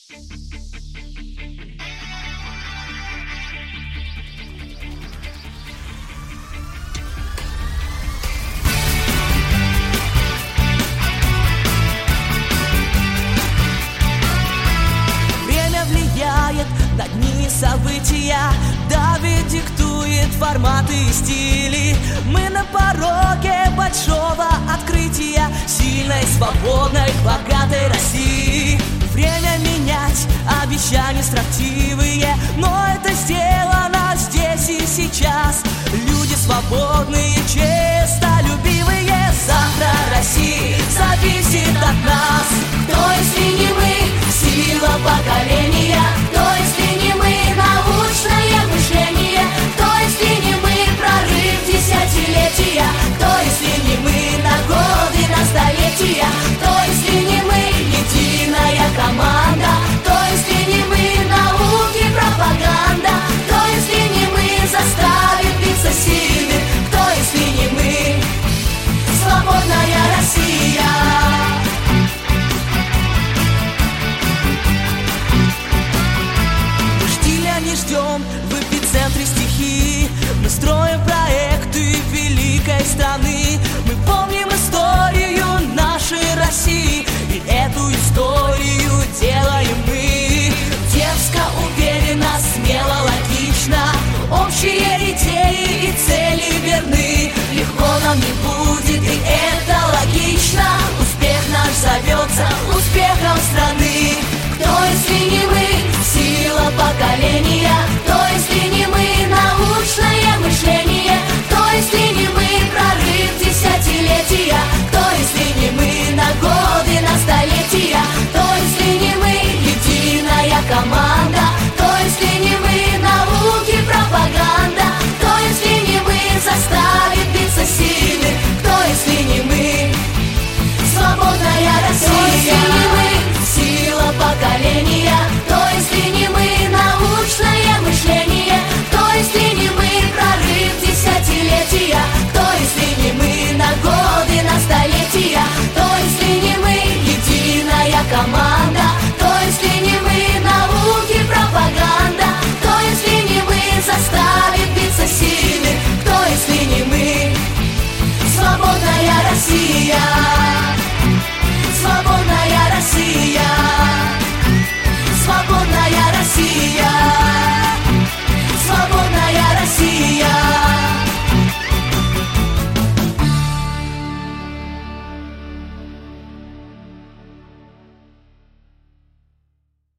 Время влияет на дни и события, давит, диктует форматы и стили. Мы на пороге большого открытия сильной, свободной, богатой России. Время менять, обещания строптивые, но это сделано здесь и сейчас. Люди свободные, честолюбивые. Завтра России зависит от нас. Кто, если не мы, сила поколения? Кто, если не мы, научное мышление? Кто, если не мы, прорыв десятилетия? Кто, если не мы, на годы, на столетия? Кто, если не мы, единая команда? Кто, если не мы, науки, пропаганда? Кто, если не мы, заставит биться сильных? Кто, если не мы, свободная Россия? Мы ждали, а не ждем в эпицентре стихии. Мы строим проекты великой страны. Мы помним историю нашей России, и эту историю делаем мы. Дерзко, уверенно, смело, логично. Общие идеи и цели верны. Легко нам не будет, и это логично. Успех наш зовется успехом страны. Кто, если не мы, сила поколения? Кто, если не мы, научное мышление? Кто, если не мы, прорыв десятилетия? Кто, если не мы, на годы, на столетия? Кто, если не мы, единая команда? Кто, если не мы, науки, пропаганда? Кто, если не мы, заставит биться сильных? Кто, если не мы, свободная Россия? Кто, если не мы, сила поколения? Кто, если не мы, научное мышление? Кто, если не мы, прорыв десятилетия? Кто, если не мы, на годы, на столетия? Кто, если не мы, единая команда?